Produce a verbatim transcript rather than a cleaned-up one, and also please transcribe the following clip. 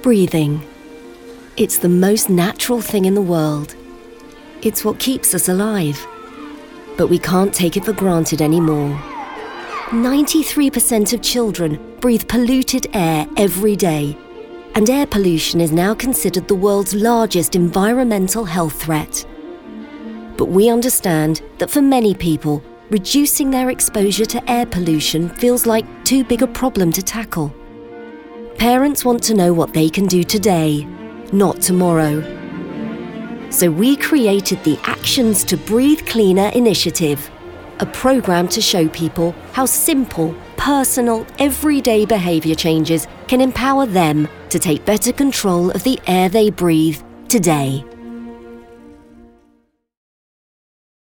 Breathing. It's the most natural thing in the world. It's what keeps us alive. But we can't take it for granted anymore. ninety-three percent of children breathe polluted air every day, and air pollution is now considered the world's largest environmental health threat. But we understand that for many people, reducing their exposure to air pollution feels like too big a problem to tackle. Parents want to know what they can do today, not tomorrow. So we created the Actions to Breathe Cleaner initiative, a program to show people how simple, personal, everyday behaviour changes can empower them to take better control of the air they breathe today.